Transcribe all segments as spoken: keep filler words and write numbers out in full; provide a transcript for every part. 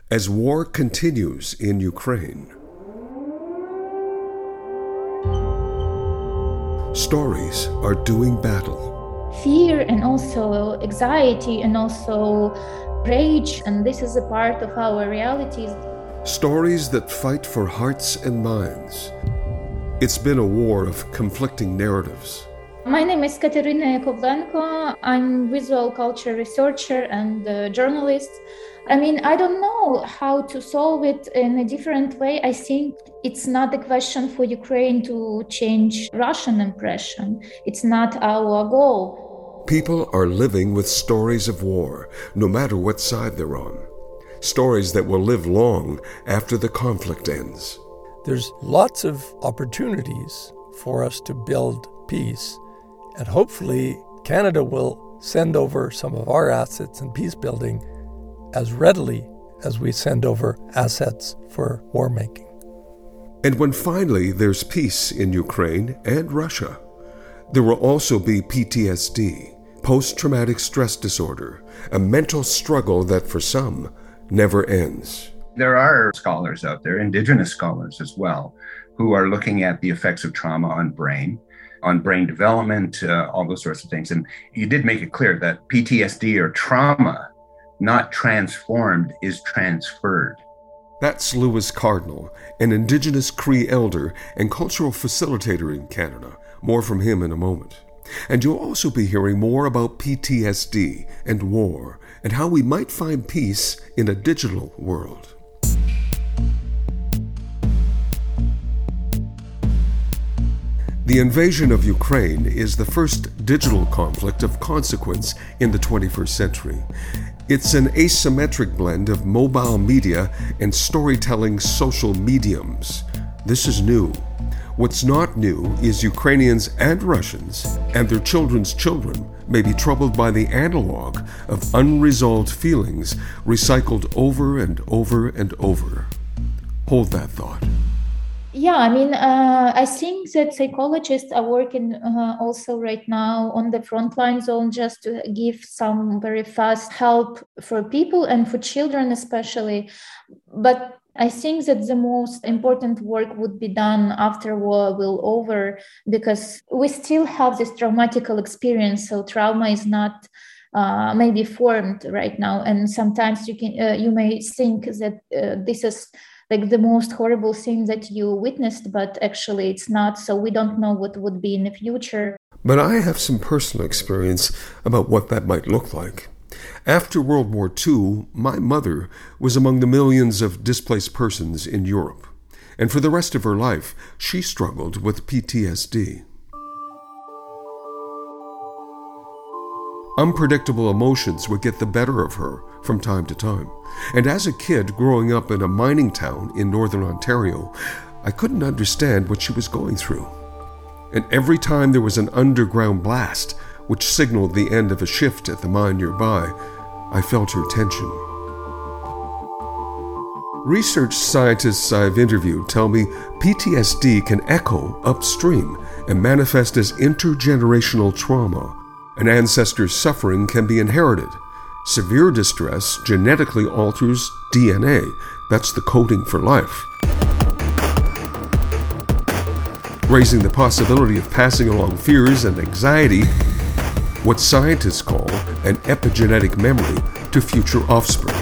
As war continues in Ukraine, stories are doing battle. Fear and also anxiety and also rage, and this is a part of our realities. Stories that fight for hearts and minds. It's been a war of conflicting narratives. My name is Katerina Yakovlenko. I'm visual culture researcher and uh, journalist. I mean, I don't know how to solve it in a different way. I think it's not a question for Ukraine to change Russian impression. It's not our goal. People are living with stories of war, no matter what side they're on. Stories that will live long after the conflict ends. There's lots of opportunities for us to build peace, and hopefully Canada will send over some of our assets in peace building as readily as we send over assets for war making. And when finally there's peace in Ukraine and Russia, there will also be P T S D, post-traumatic stress disorder, a mental struggle that for some never ends. There are scholars out there, Indigenous scholars as well, who are looking at the effects of trauma on brain, on brain development, uh, all those sorts of things. And you did make it clear that P T S D or trauma, not transformed, is transferred. That's Lewis Cardinal, an Indigenous Cree elder and cultural facilitator in Canada. More from him in a moment. And you'll also be hearing more about P T S D and war and how we might find peace in a digital world. The invasion of Ukraine is the first digital conflict of consequence in the twenty-first century. It's an asymmetric blend of mobile media and storytelling social mediums. This is new. What's not new is Ukrainians and Russians and their children's children may be troubled by the analog of unresolved feelings recycled over and over and over. Hold that thought. Yeah, I mean, uh, I think that psychologists are working uh, also right now on the frontline zone just to give some very fast help for people and for children especially. But I think that the most important work would be done after war will over, because we still have this traumatical experience. So trauma is not uh, maybe formed right now. And sometimes you can uh, you may think that uh, this is like the most horrible thing that you witnessed, but actually it's not. So we don't know what would be in the future. But I have some personal experience about what that might look like. After World War Two, my mother was among the millions of displaced persons in Europe. And for the rest of her life, she struggled with P T S D. Unpredictable emotions would get the better of her from time to time. And as a kid growing up in a mining town in northern Ontario, I couldn't understand what she was going through. And every time there was an underground blast, which signaled the end of a shift at the mine nearby, I felt her tension. Research scientists I've interviewed tell me P T S D can echo upstream and manifest as intergenerational trauma. An ancestor's suffering can be inherited. Severe distress genetically alters D N A. That's the coding for life, raising the possibility of passing along fears and anxiety, what scientists call an epigenetic memory, to future offspring.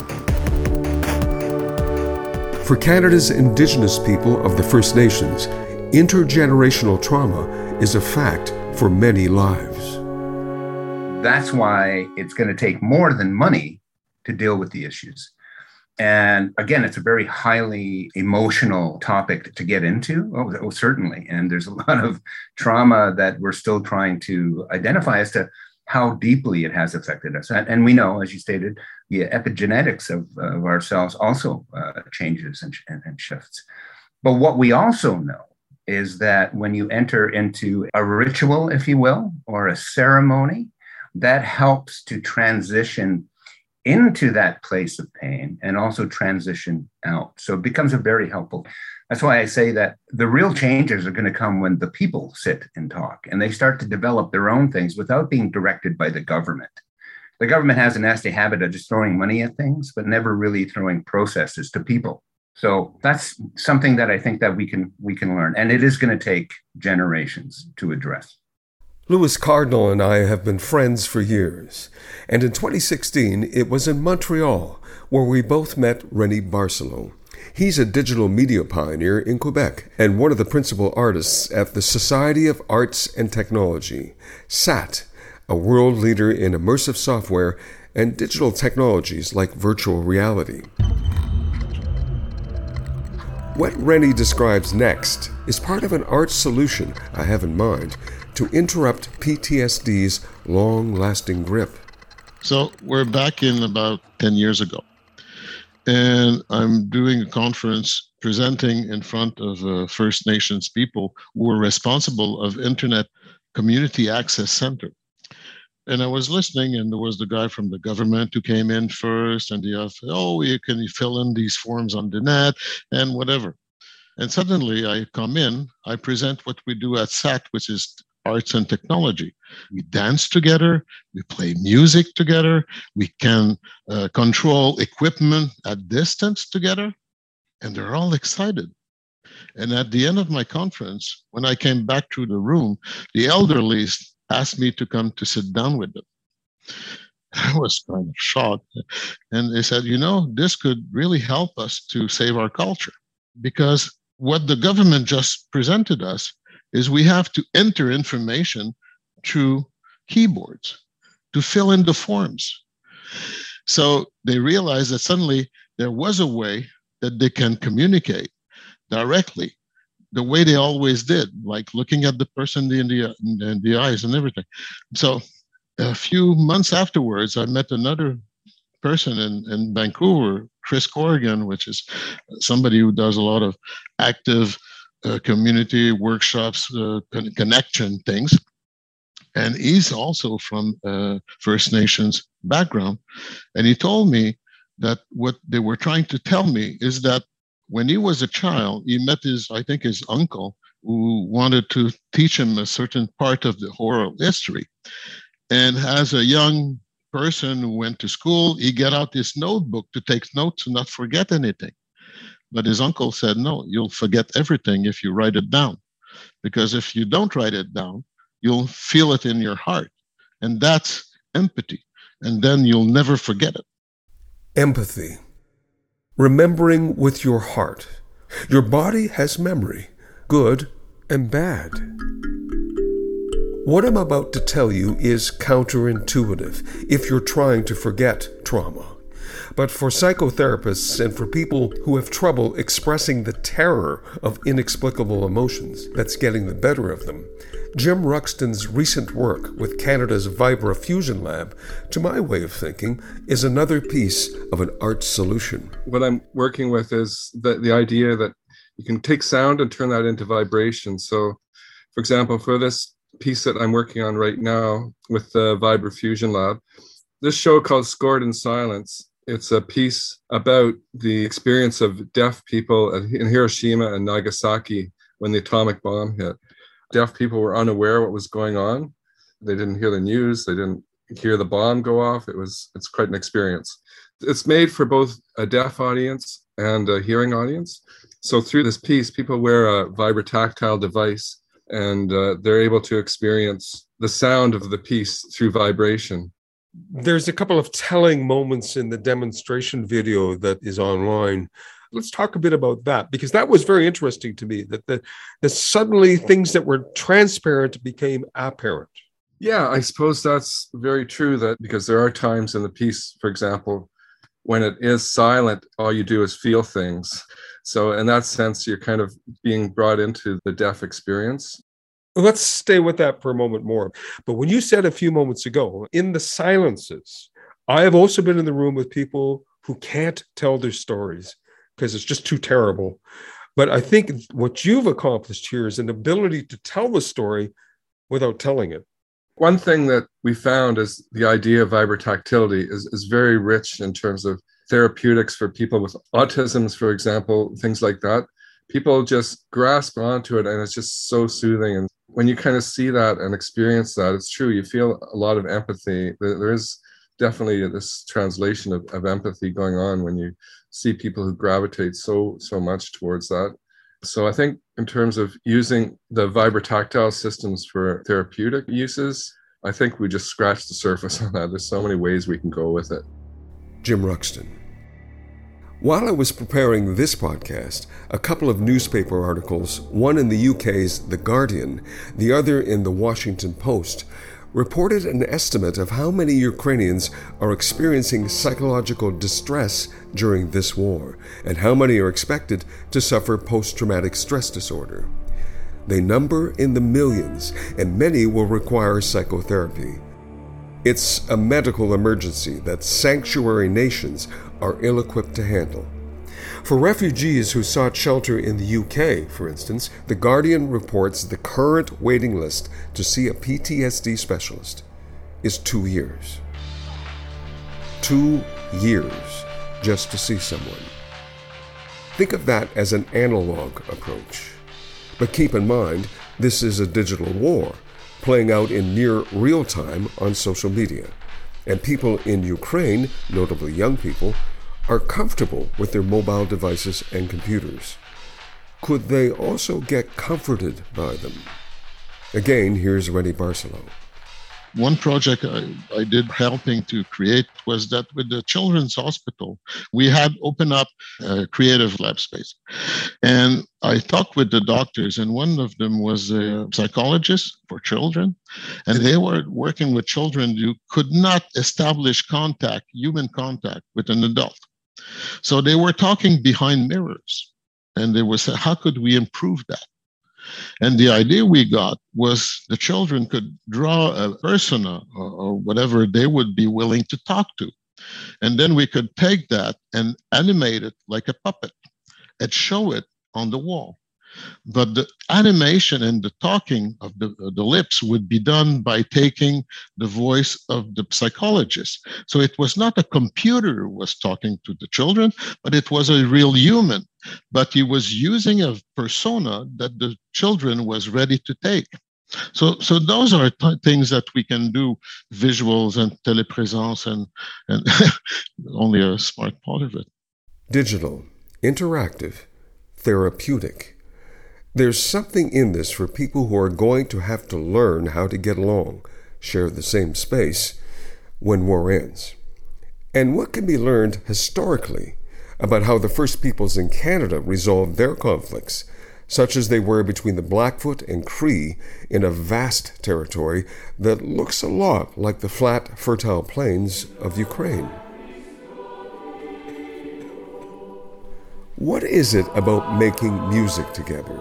For Canada's Indigenous people of the First Nations, intergenerational trauma is a fact for many lives. That's why it's going to take more than money to deal with the issues. And again, it's a very highly emotional topic to get into. Oh, oh, certainly. And there's a lot of trauma that we're still trying to identify as to how deeply it has affected us. And, and we know, as you stated, the epigenetics of, of ourselves also uh, changes and, and, and shifts. But what we also know is that when you enter into a ritual, if you will, or a ceremony, that helps to transition into that place of pain and also transition out. So it becomes a very helpful. That's why I say that the real changes are going to come when the people sit and talk and they start to develop their own things without being directed by the government. The government has a nasty habit of just throwing money at things, but never really throwing processes to people. So that's something that I think that we can we can learn. And it is going to take generations to address. Louis Cardinal and I have been friends for years. And in twenty sixteen, it was in Montreal where we both met René Barcelot. He's a digital media pioneer in Quebec and one of the principal artists at the Society of Arts and Technology, S A T, a world leader in immersive software and digital technologies like virtual reality. What René describes next is part of an art solution I have in mind to interrupt P T S D's long-lasting grip. So we're back in about ten years ago, and I'm doing a conference presenting in front of uh, First Nations people who were responsible of Internet Community Access Center. And I was listening, and there was the guy from the government who came in first, and the other, oh, you can fill in these forms on the net and whatever. And suddenly I come in, I present what we do at S A T, which is arts and technology. We dance together, we play music together, we can uh, control equipment at distance together, and they're all excited. And at the end of my conference, when I came back through the room, the elderly asked me to come to sit down with them. I was kind of shocked. And they said, you know, this could really help us to save our culture. Because what the government just presented us is we have to enter information through keyboards to fill in the forms. So they realized that suddenly there was a way that they can communicate directly the way they always did, like looking at the person in the, in the eyes and everything. So a few months afterwards, I met another person in, in Vancouver, Chris Corrigan, which is somebody who does a lot of active uh, community workshops, uh, con- connection things. And he's also from uh, First Nations background. And he told me that what they were trying to tell me is that when he was a child, he met his, I think his uncle, who wanted to teach him a certain part of the oral history. And as a young person who went to school, he got out this notebook to take notes and not forget anything. But his uncle said, no, you'll forget everything if you write it down. Because if you don't write it down, you'll feel it in your heart. And that's empathy. And then you'll never forget it. Empathy. Remembering with your heart. Your body has memory, good and bad. What I'm about to tell you is counterintuitive if you're trying to forget trauma. But for psychotherapists and for people who have trouble expressing the terror of inexplicable emotions that's getting the better of them, Jim Ruxton's recent work with Canada's Vibra Fusion Lab, to my way of thinking, is another piece of an art solution. What I'm working with is the, the idea that you can take sound and turn that into vibration. So, for example, for this piece that I'm working on right now with the Vibra Fusion Lab, this show called Scored in Silence, it's a piece about the experience of deaf people in Hiroshima and Nagasaki when the atomic bomb hit. Deaf people were unaware what was going on. They didn't hear the news. They didn't hear the bomb go off. It was, it's quite an experience. It's made for both a deaf audience and a hearing audience. So through this piece, people wear a vibrotactile device and uh, they're able to experience the sound of the piece through vibration. There's a couple of telling moments in the demonstration video that is online. Let's talk a bit about that, because that was very interesting to me, that, that, that suddenly things that were transparent became apparent. Yeah, I suppose that's very true, that because there are times in the piece, for example, when it is silent, all you do is feel things. So in that sense, you're kind of being brought into the deaf experience. Let's stay with that for a moment more. But when you said a few moments ago, in the silences, I have also been in the room with people who can't tell their stories because it's just too terrible. But I think what you've accomplished here is an ability to tell the story without telling it. One thing that we found is the idea of vibrotactility is, is very rich in terms of therapeutics for people with autisms, for example, things like that. People just grasp onto it and it's just so soothing. And when you kind of see that and experience that, it's true, you feel a lot of empathy. There is definitely this translation of, of empathy going on when you see people who gravitate so, so much towards that. So I think in terms of using the vibrotactile systems for therapeutic uses, I think we just scratched the surface on that. There's so many ways we can go with it. Jim Ruxton. While I was preparing this podcast, a couple of newspaper articles, one in the U K's The Guardian, the other in the Washington Post, reported an estimate of how many Ukrainians are experiencing psychological distress during this war, and how many are expected to suffer post-traumatic stress disorder. They number in the millions, and many will require psychotherapy. It's a medical emergency that sanctuary nations are ill-equipped to handle. For refugees who sought shelter in the U K, for instance, The Guardian reports the current waiting list to see a P T S D specialist is two years. Two years just to see someone. Think of that as an analog approach. But keep in mind, this is a digital war, playing out in near real time on social media. And people in Ukraine, notably young people, are comfortable with their mobile devices and computers. Could they also get comforted by them? Again, here's Rennie Barcelo. One project I, I did helping to create was that with the Children's Hospital, we had opened up a creative lab space. And I talked with the doctors, and one of them was a psychologist for children. And they were working with children who could not establish contact, human contact with an adult. So they were talking behind mirrors. And they were saying, how could we improve that? And the idea we got was the children could draw a persona or, or whatever they would be willing to talk to. And then we could take that and animate it like a puppet and show it on the wall. But the animation and the talking of the, the lips would be done by taking the voice of the psychologist. So it was not a computer who was talking to the children, but it was a real human. But he was using a persona that the children was ready to take. So, so those are t- things that we can do, visuals and telepresence, and, and only a smart part of it. Digital, interactive, therapeutic. There's something in this for people who are going to have to learn how to get along, share the same space, when war ends. And what can be learned historically about how the First Peoples in Canada resolved their conflicts, such as they were between the Blackfoot and Cree in a vast territory that looks a lot like the flat, fertile plains of Ukraine. What is it about making music together?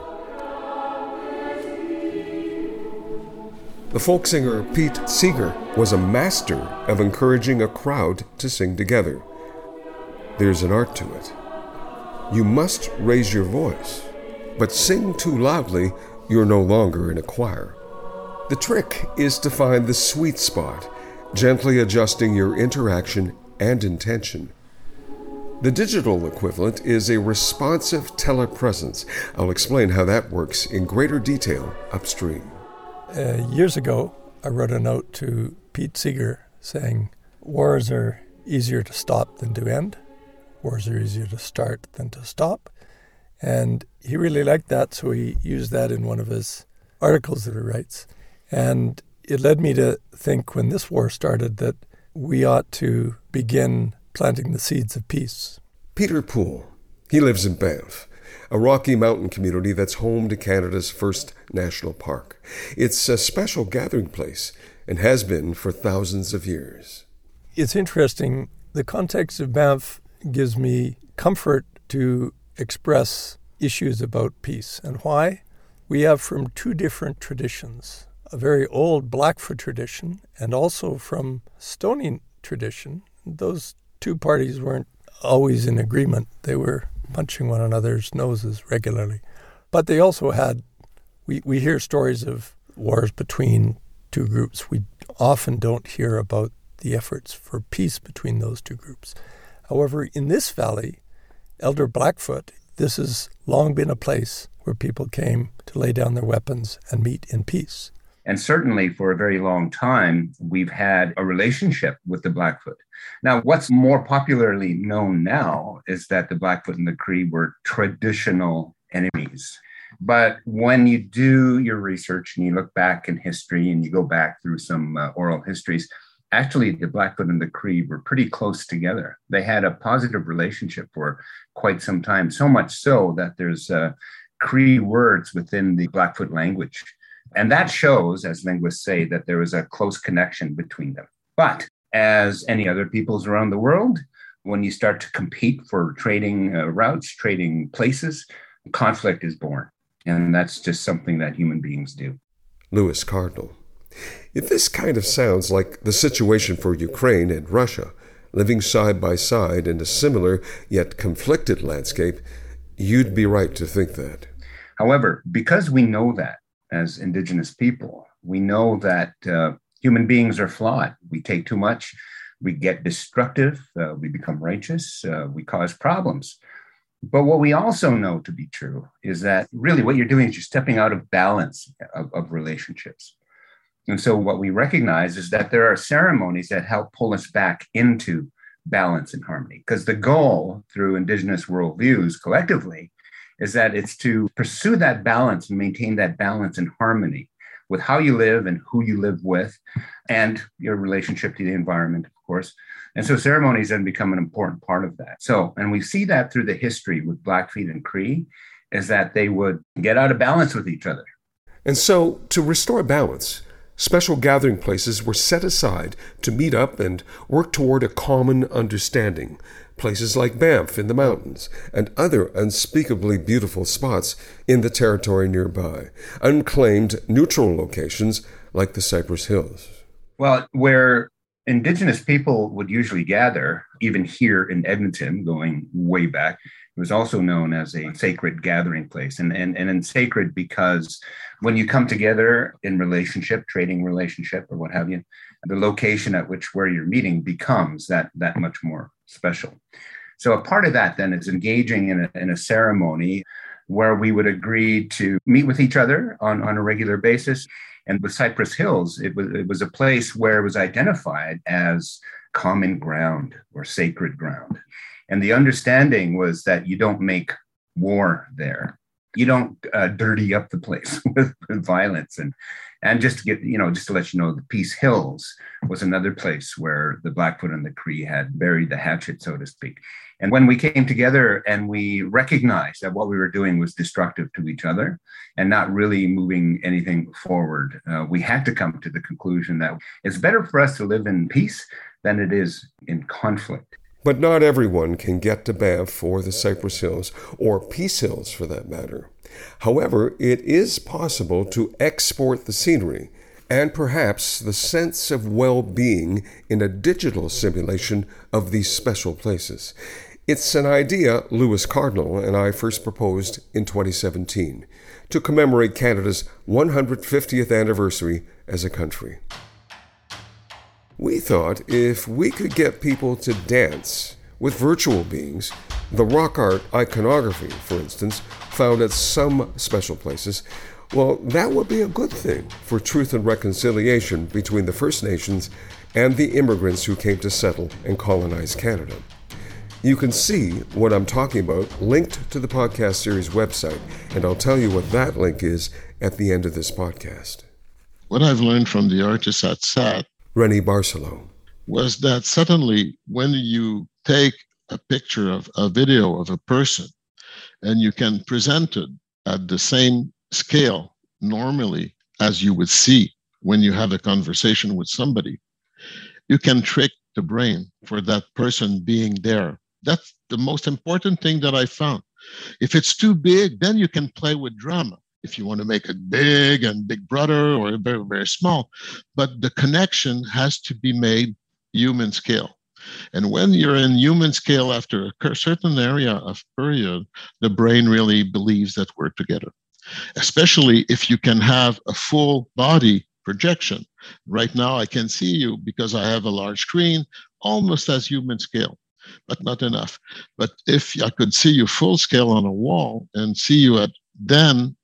The folk singer Pete Seeger was a master of encouraging a crowd to sing together. There's an art to it. You must raise your voice, but sing too loudly, you're no longer in a choir. The trick is to find the sweet spot, gently adjusting your interaction and intention. The digital equivalent is a responsive telepresence. I'll explain how that works in greater detail upstream. Uh, years ago, I wrote a note to Pete Seeger saying, wars are easier to stop than to end. Wars are easier to start than to stop. And he really liked that, so he used that in one of his articles that he writes. And it led me to think when this war started that we ought to begin planting the seeds of peace. Peter Poole, he lives in Banff, a Rocky Mountain community that's home to Canada's first national park. It's a special gathering place and has been for thousands of years. It's interesting. The context of Banff gives me comfort to express issues about peace. And why? We have from two different traditions, a very old Blackfoot tradition and also from Stony tradition. Those two parties weren't always in agreement. They were punching one another's noses regularly. But they also had, we, we hear stories of wars between two groups. We often don't hear about the efforts for peace between those two groups. However, in this valley, Elder Blackfoot, this has long been a place where people came to lay down their weapons and meet in peace. And certainly for a very long time, we've had a relationship with the Blackfoot. Now, what's more popularly known now is that the Blackfoot and the Cree were traditional enemies. But when you do your research and you look back in history and you go back through some uh, oral histories, actually the Blackfoot and the Cree were pretty close together. They had a positive relationship for quite some time, so much so that there's uh, Cree words within the Blackfoot language. And that shows, as linguists say, that there was a close connection between them. But as any other peoples around the world, when you start to compete for trading uh, routes, trading places, conflict is born. And that's just something that human beings do. Lewis Cardinal. If this kind of sounds like the situation for Ukraine and Russia, living side by side in a similar yet conflicted landscape, you'd be right to think that. However, because we know that, as Indigenous people, we know that uh, human beings are flawed. We take too much, we get destructive, uh, we become righteous, uh, we cause problems. But what we also know to be true is that really what you're doing is you're stepping out of balance of, of relationships. And so what we recognize is that there are ceremonies that help pull us back into balance and harmony. Because the goal through Indigenous worldviews collectively is that it's to pursue that balance and maintain that balance and harmony with how you live and who you live with and your relationship to the environment, of course. And so ceremonies then become an important part of that. So, and we see that through the history with Blackfeet and Cree, is that they would get out of balance with each other. And so, to restore balance, special gathering places were set aside to meet up and work toward a common understanding. Places like Banff in the mountains and other unspeakably beautiful spots in the territory nearby. Unclaimed neutral locations like the Cypress Hills. Well, where Indigenous people would usually gather, even here in Edmonton, going way back, it was also known as a sacred gathering place. And, and, and in sacred because when you come together in relationship, trading relationship or what have you, the location at which where you're meeting becomes that, that much more special. So a part of that then is engaging in a, in a ceremony where we would agree to meet with each other on, on a regular basis. And with Cypress Hills, it was, it was a place where it was identified as common ground or sacred ground. And the understanding was that you don't make war there. You don't uh, dirty up the place with, with violence. And, and just to get, you know, just to let you know, the Peace Hills was another place where the Blackfoot and the Cree had buried the hatchet, so to speak. And when we came together and we recognized that what we were doing was destructive to each other and not really moving anything forward, uh, we had to come to the conclusion that it's better for us to live in peace than it is in conflict. But not everyone can get to Banff or the Cypress Hills, or Peace Hills for that matter. However, it is possible to export the scenery and perhaps the sense of well-being in a digital simulation of these special places. It's an idea Lewis Cardinal and I first proposed in twenty seventeen to commemorate Canada's one hundred fiftieth anniversary as a country. We thought if we could get people to dance with virtual beings, the rock art iconography, for instance, found at some special places, well, that would be a good thing for truth and reconciliation between the First Nations and the immigrants who came to settle and colonize Canada. You can see what I'm talking about linked to the podcast series website, and I'll tell you what that link is at the end of this podcast. What I've learned from the artists at S A T, Rennie Barcelo, was that suddenly when you take a picture of a video of a person and you can present it at the same scale normally as you would see when you have a conversation with somebody, you can trick the brain for that person being there. That's the most important thing that I found. If it's too big, then you can play with drama. If you want to make it big and Big Brother or very, very small, but the connection has to be made human scale. And when you're in human scale after a certain area of period, the brain really believes that we're together, especially if you can have a full body projection. Right now, I can see you because I have a large screen, almost as human scale, but not enough. But if I could see you full scale on a wall and see you at, then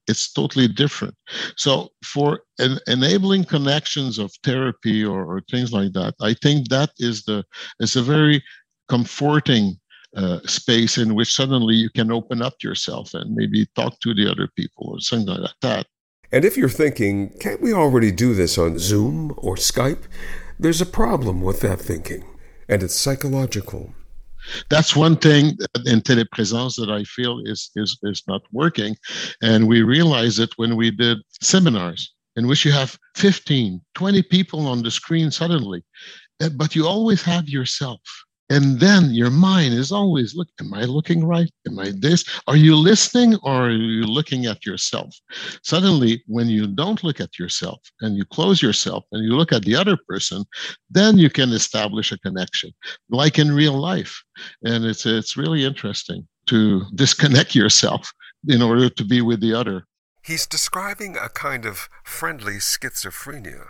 It's totally different. So for en- enabling connections of therapy or, or things like that, I think that is the is a very comforting uh, space in which suddenly you can open up yourself and maybe talk to the other people or something like that. And if you're thinking, can't we already do this on Zoom or Skype? There's a problem with that thinking, and it's psychological. That's one thing in telepresence that I feel is, is, is not working. And we realized it when we did seminars in which you have fifteen, twenty people on the screen suddenly, but you always have yourself. And then your mind is always, look, am I looking right? Am I this? Are you listening or are you looking at yourself? Suddenly, when you don't look at yourself and you close yourself and you look at the other person, then you can establish a connection, like in real life. And it's it's really interesting to disconnect yourself in order to be with the other. He's describing a kind of friendly schizophrenia.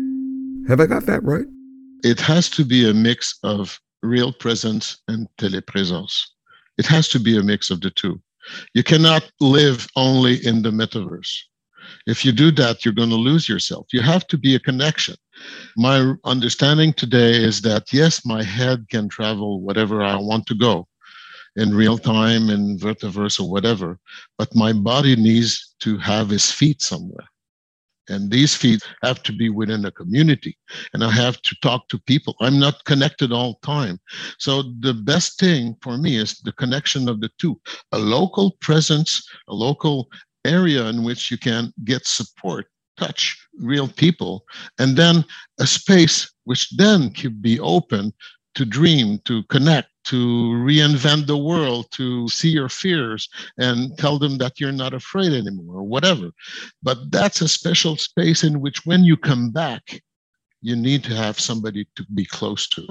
Have I got that right? It has to be a mix of real presence and telepresence. It has to be a mix of the two. You cannot live only in the metaverse. If you do that, you're going to lose yourself. You have to be a connection. My understanding today is that, yes, my head can travel whatever I want to go in real time, in vertiverse or whatever, but my body needs to have its feet somewhere. And these feet have to be within a community, and I have to talk to people. I'm not connected all the time. So the best thing for me is the connection of the two, a local presence, a local area in which you can get support, touch real people, and then a space which then could be open to dream, to connect, to reinvent the world, to see your fears and tell them that you're not afraid anymore or whatever. But that's a special space in which when you come back, you need to have somebody to be close to.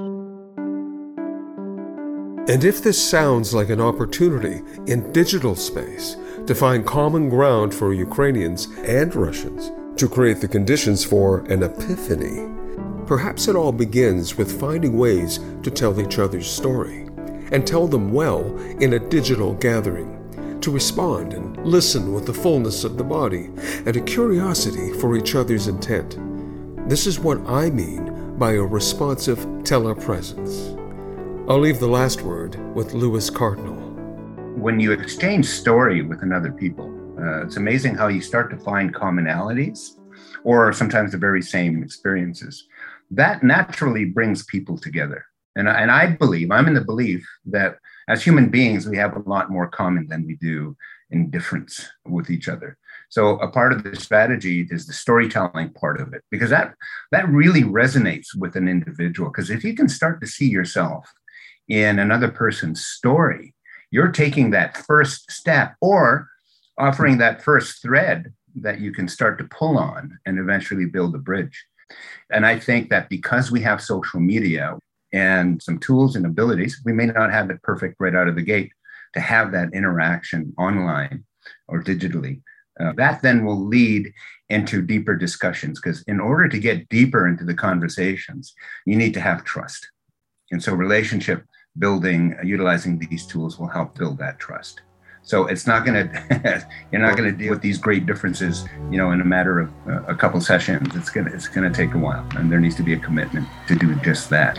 And if this sounds like an opportunity in digital space to find common ground for Ukrainians and Russians to create the conditions for an epiphany, perhaps it all begins with finding ways to tell each other's story and tell them well in a digital gathering, to respond and listen with the fullness of the body and a curiosity for each other's intent. This is what I mean by a responsive telepresence. I'll leave the last word with Lewis Cardinal. When you exchange story with another people, uh, it's amazing how you start to find commonalities or sometimes the very same experiences. That naturally brings people together. And I, and I believe, I'm in the belief that as human beings, we have a lot more common than we do in difference with each other. So a part of the strategy is the storytelling part of it, because that, that really resonates with an individual. Because if you can start to see yourself in another person's story, you're taking that first step or offering that first thread that you can start to pull on and eventually build a bridge. And I think that because we have social media and some tools and abilities, we may not have it perfect right out of the gate to have that interaction online or digitally. Uh, that then will lead into deeper discussions, because in order to get deeper into the conversations, you need to have trust. And so relationship building, uh, utilizing these tools will help build that trust. So it's not going to, you're not going to deal with these great differences, you know, in a matter of uh, a couple sessions. It's going to, it's going to take a while, and there needs to be a commitment to do just that.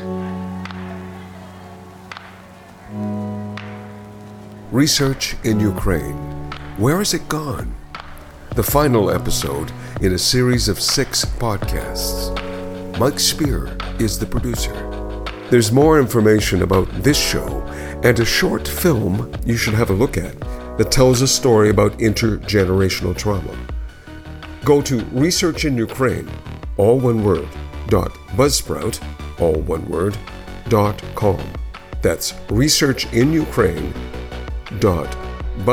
Research in Ukraine. Where has it gone? The final episode in a series of six podcasts. Mike Spear is the producer. There's more information about this show and a short film you should have a look at that tells a story about intergenerational trauma. Go to Research in Ukraine, all one word, dot buzzsprout, all one word, dot com. That's Research in Ukraine dot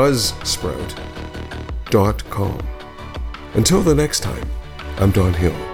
buzzsprout dot com. Until the next time, I'm Don Hill.